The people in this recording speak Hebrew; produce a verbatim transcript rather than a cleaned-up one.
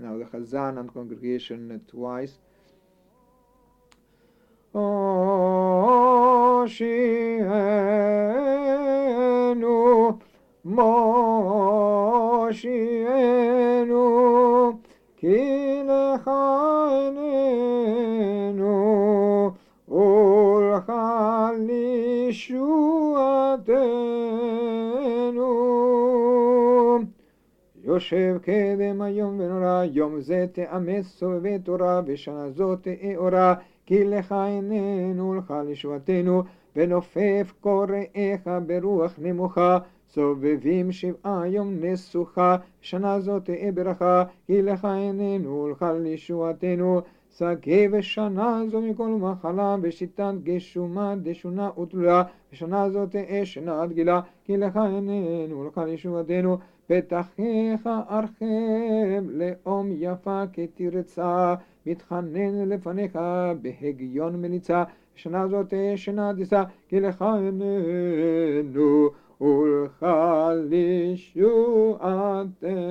Now the Chazan and congregation twice. Moshienu, Moshienu, ki lecha einenu, ulcha lishuatenu. יושב קדם היום ונורא, יום זה תאמץ סובבי תורה, ושנה זאת תאורה, כי לך עינינו לך לישועתנו, ונופף קוראיך ברוח נמוכה, סובבים שבעה יום נסוכה, שנה זאת תהיה ברכה, כי לך עינינו לך לישועתנו, שגה ושנה זו מכל מחלה, ושיטת גשומה דשונה ותלולה, ושנה זאת תהיה שנה דגילה, כי לך עינינו לך לישועתנו, פתחיך ארחם לאום יפה כתרצה, מתחנן לפניך בהגיון מליצה, שנה זאת תהיה שנה דיסה, כי לך עינינו ולך לישועתנו.